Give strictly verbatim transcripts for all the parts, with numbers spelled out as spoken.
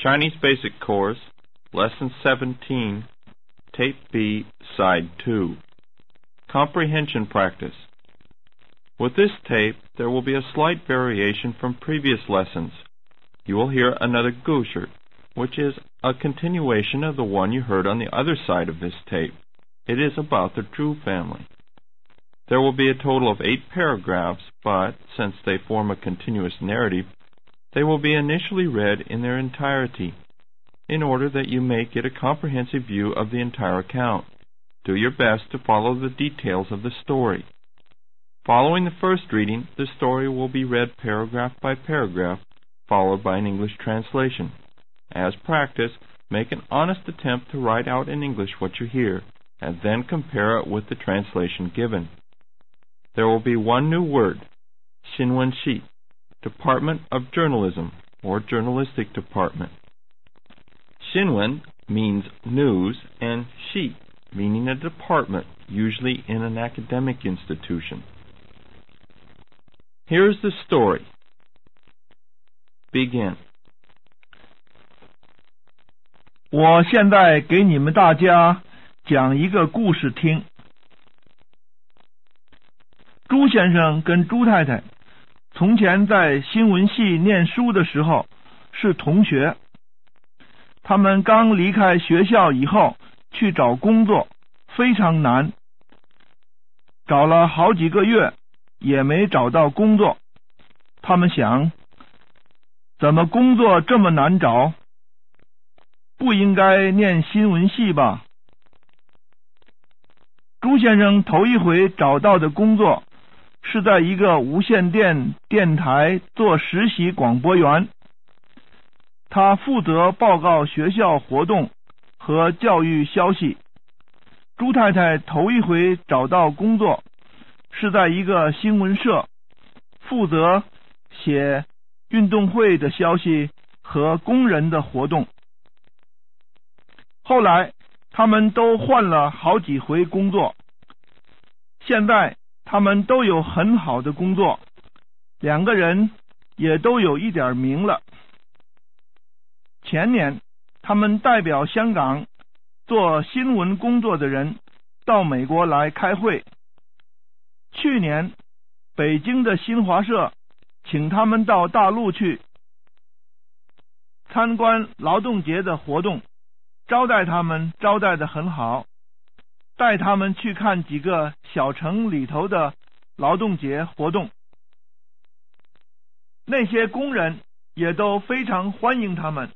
Chinese Basic Course, Lesson seventeen, Tape B, Side two. Comprehension Practice. With this tape, there will be a slight variation from previous lessons. You will hear another gusher, which is a continuation of the one you heard on the other side of this tape. It is about the Zhu family. There will be a total of eight paragraphs, but since they form a continuous narrative, they will be initially read in their entirety, in order that you may get a comprehensive view of the entire account. Do your best to follow the details of the story. Following the first reading, the story will be read paragraph by paragraph, followed by an English translation. As practice, make an honest attempt to write out in English what you hear, and then compare it with the translation given. There will be one new word, 新闻系, Department of Journalism, or Journalistic Department. 新闻 means news, and 系 meaning a department, usually in an academic institution. Here's the story. Begin. 我现在给你们大家讲一个故事听。朱先生跟朱太太从前在新闻系念书的时候是同学，他们刚离开学校以后去找工作非常难，找了好几个月也没找到工作。他们想，怎么工作这么难找？不应该念新闻系吧？朱先生头一回找到的工作是在一个无线电电台做实习广播员，他负责报告学校活动和教育消息。朱太太头一回找到工作是在一个新闻社，负责写运动会的消息和工人的活动。后来他们都换了好几回工作，现在他们都有很好的工作，两个人也都有一点名了。前年他们代表香港做新闻工作的人到美国来开会。去年北京的新华社请他们到大陆去参观劳动节的活动，招待他们招待得很好，带他们去看几个小城里头的劳动节活动。那些工人也都非常欢迎他们。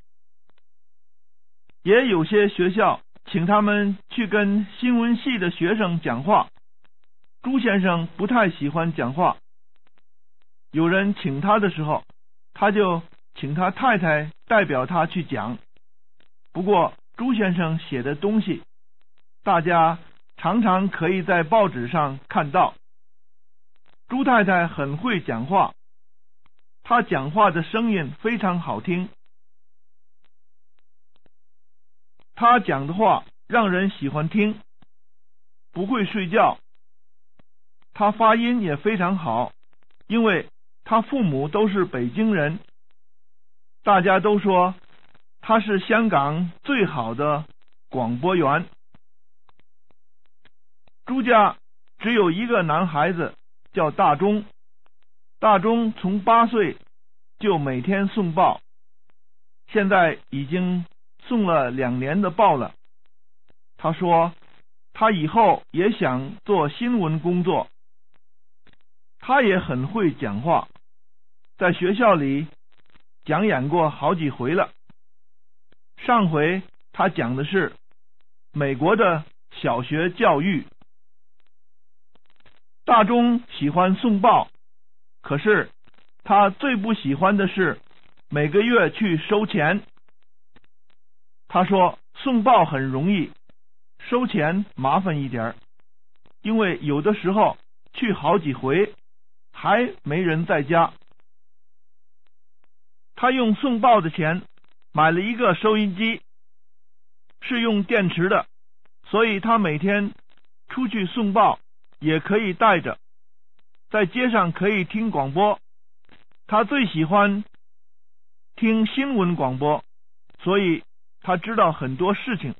也有些学校请他们去跟新闻系的学生讲话，朱先生不太喜欢讲话。有人请他的时候，他就请他太太代表他去讲。不过朱先生写的东西，大家常常可以在报纸上看到。朱太太很会讲话，她讲话的声音非常好听，她讲的话让人喜欢听，不会睡觉。她发音也非常好，因为她父母都是北京人，大家都说她是香港最好的广播员。朱家只有一个男孩子，叫大钟。大钟从八岁就每天送报，现在已经送了两年的报了。他说他以后也想做新闻工作。他也很会讲话，在学校里讲演过好几回了。上回他讲的是美国的小学教育。大钟喜欢送报，可是他最不喜欢的是每个月去收钱。他说送报很容易，收钱麻烦一点，因为有的时候去好几回还没人在家。他用送报的钱买了一个收音机，是用电池的，所以他每天出去送报也可以带着，在街上可以听广播。他最喜欢听新闻广播， 所以他知道很多事情。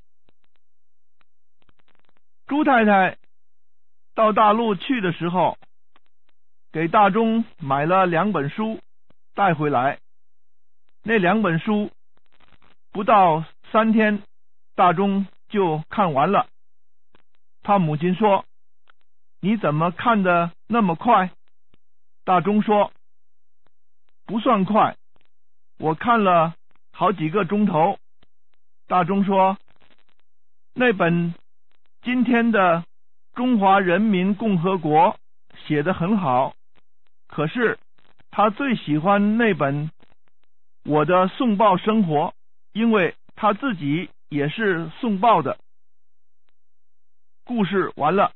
朱太太到大陆去的时候，给大钟买了两本书带回来。那两本书不到三天，大钟就看完了。他母亲说：“你怎么看得那么快？”大钟说：“不算快，我看了好几个钟头。”大钟说：“那本今天的中华人民共和国写得很好，可是他最喜欢那本我的送报生活，因为他自己也是送报的。”故事完了。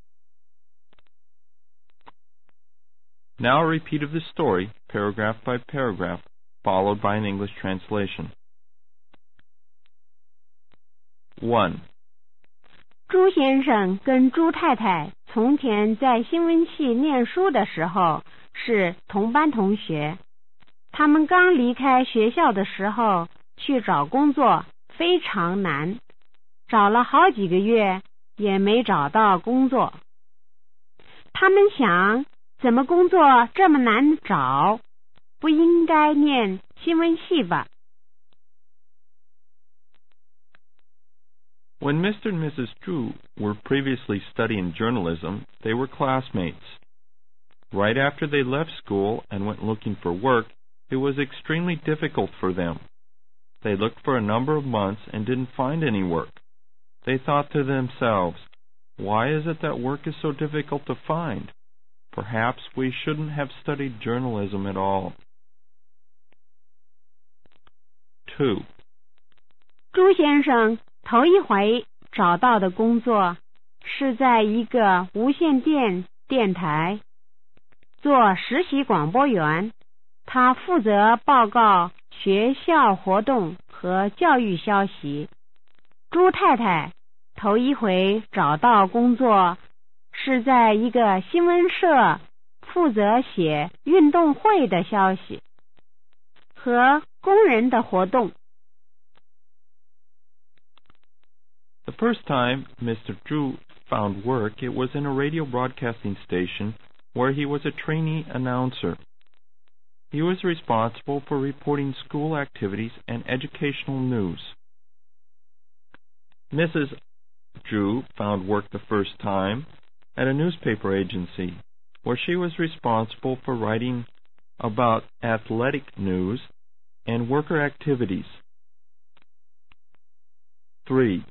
Now a repeat of the story, paragraph by paragraph, followed by an English translation. one. 朱先生跟朱太太从前在新闻系念书的时候是同班同学。他们刚离开学校的时候去找工作非常难，找了好几个月也没找到工作。他们想，怎么工作这么难找？不应该念新闻系吧？ When Mister and Missus Drew were previously studying journalism, they were classmates. Right after they left school and went looking for work, it was extremely difficult for them. They looked for a number of months and didn't find any work. They thought to themselves, why is it that work is so difficult to find? Perhaps we shouldn't have studied journalism at all. two. 朱先生头一回找到的工作是在一个无线电电台做实习广播员，他负责报告学校活动和教育消息。朱太太头一回找到工作是在一个新闻社负责写运动会的消息和工人的活动。 The first time Mister Drew found work, it was in a radio broadcasting station where he was a trainee announcer. He was responsible for reporting school activities and educational news. Missus Drew found work the first time at a newspaper agency, where she was responsible for writing about athletic news and worker activities. three.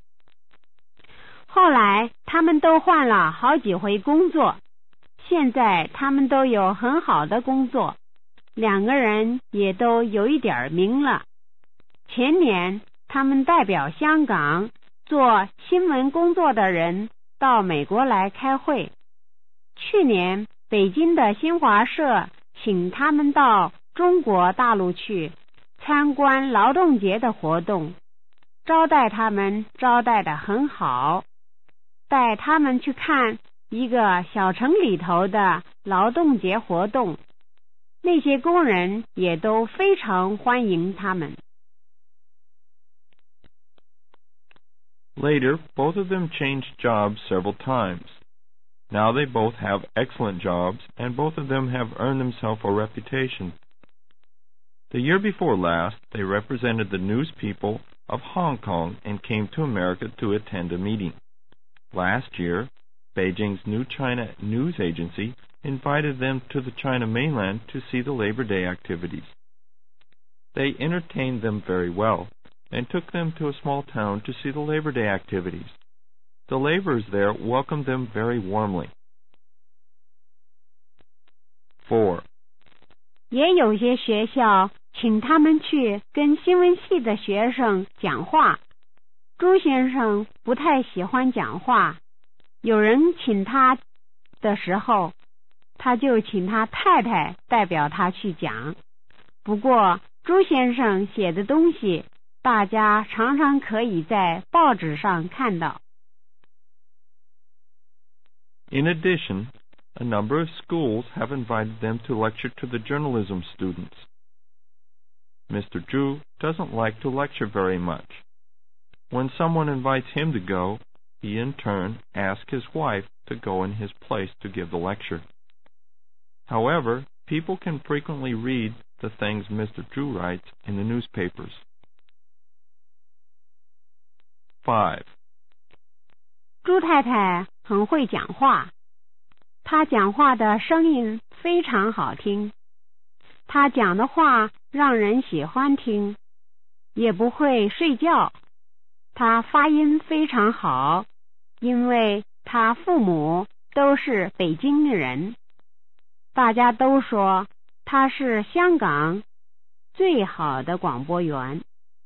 后来他们都换了好几回工作，现在他们都有很好的工作，两个人也都有一点名了。前年他们代表香港做新闻工作的人到美国来开会，去年北京的新华社请他们到中国大陆去参观劳动节的活动，招待他们招待得很好，带他们去看一个小城里头的劳动节活动，那些工人也都非常欢迎他们。 Later, both of them changed jobs several times. Now they both have excellent jobs, and both of them have earned themselves a reputation. The year before last, they represented the news people of Hong Kong and came to America to attend a meeting. Last year, Beijing's New China News Agency invited them to the China mainland to see the Labor Day activities. They entertained them very well and took them to a small town to see the Labor Day activities. The laborers there welcomed them very warmly. four. 也有些学校请他们去跟新闻系的学生讲话。朱先生不太喜欢讲话，有人请他的时候，他就请他太太代表他去讲。不过朱先生写的东西大家常常可以在报纸上看到。 In addition, a number of schools have invited them to lecture to the journalism students. Mister Zhu doesn't like to lecture very much. When someone invites him to go, he in turn asks his wife to go in his place to give the lecture. However, people can frequently read the things Mister Zhu writes in the newspapers. five. 朱太太很会讲话，她讲话的声音非常好听，她讲的话让人喜欢听，也不会睡觉，她发音非常好，因为她父母都是北京的人，大家都说她是香港最好的广播员。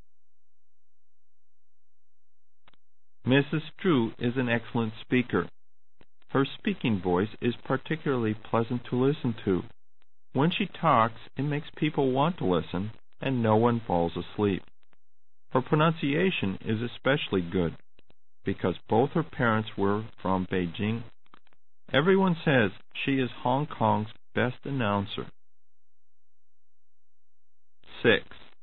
Missus Zhu is an excellent speaker. Her speaking voice is particularly pleasant to listen to. When she talks, it makes people want to listen, and no one falls asleep. Her pronunciation is especially good, because both her parents were from Beijing. Everyone says she is Hong Kong's best announcer. six.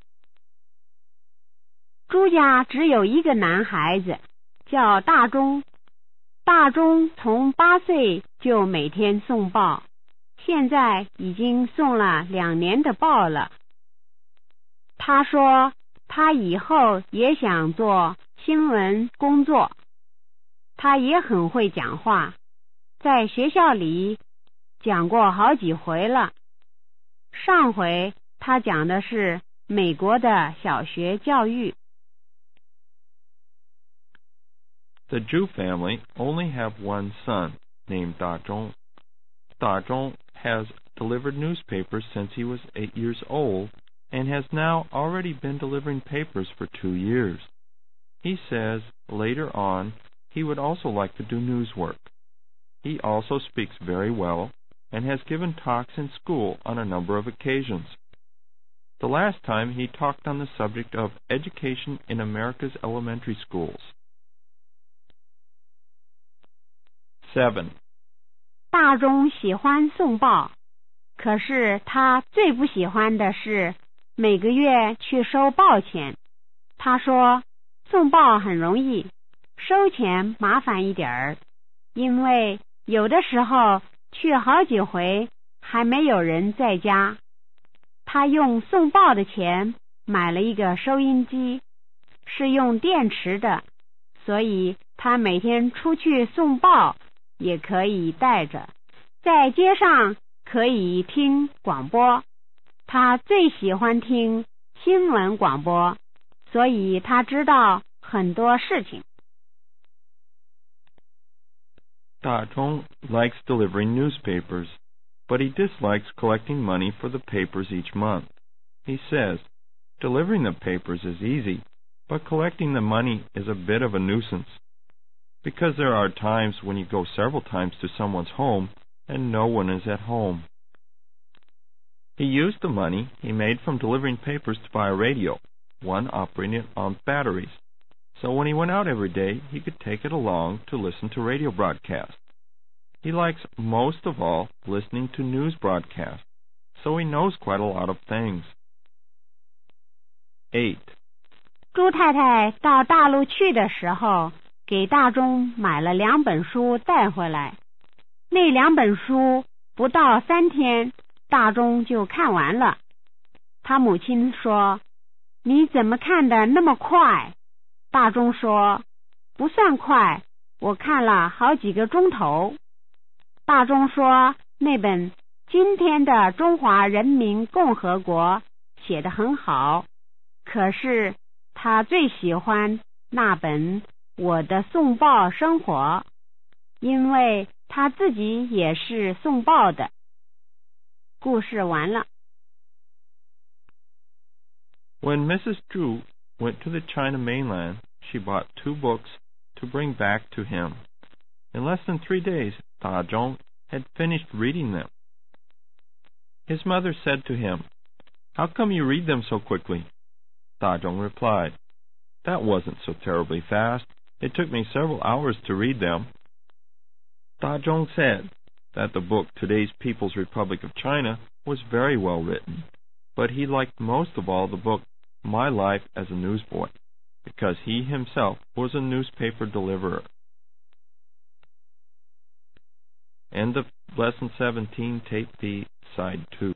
朱家只有一个男孩子，叫大钟。大钟从八岁就每天送报，现在已经送了两年的报了。他说他以后也想做新闻工作，他也很会讲话，在学校里讲过好几回了。上回他讲的是美国的小学教育。 The Zhu family only have one son, named Da Zhong. Da Zhong has delivered newspapers since he was eight years old, and has now already been delivering papers for two years. He says later on he would also like to do news work. He also speaks very well, and has given talks in school on a number of occasions. The last time he talked on the subject of education in America's elementary schools. seven. 大钟喜欢送报，可是他最不喜欢的是每个月去收报钱。他说送报很容易，收钱麻烦一点儿，因为有的时候去好几回还没有人在家。他用送报的钱买了一个收音机，是用电池的，所以他每天出去送报也可以带着，在街上可以听广播。他最喜欢听新闻广播，所以他知道很多事情。 Da Zhong likes delivering newspapers, but he dislikes collecting money for the papers each month. He says, delivering the papers is easy, but collecting the money is a bit of a nuisance, because there are times when you go several times to someone's home and no one is at home. He used the money he made from delivering papers to buy a radio, one operating on batteries, so when he went out every day he could take it along to listen to radio broadcasts. He likes most of all listening to news broadcasts, so he knows quite a lot of things. eight. 朱太太到大陆去的时候，给大钟买了两本书带回来。那两本书不到三天，大钟就看完了。他母亲说：“你怎么看得那么快？”大钟说：“不算快，我看了好几个钟头。”大钟说：“那本《今天的中华人民共和国》写得很好，可是他最喜欢那本《我的送报生活》，因为他自己也是送报的。”故事完了。 When Missus Zhu went to the China mainland, she bought two books to bring back to him. In less than three days, Da Zhong had finished reading them. His mother said to him, "How come you read them so quickly?" Da Zhong replied, "That wasn't so terribly fast. It took me several hours to read them." Da Zhong said that the book Today's People's Republic of China was very well written. but he liked most of all the book My Life as a Newsboy, because he himself was a newspaper deliverer. End of Lesson seventeen, Tape B, Side two.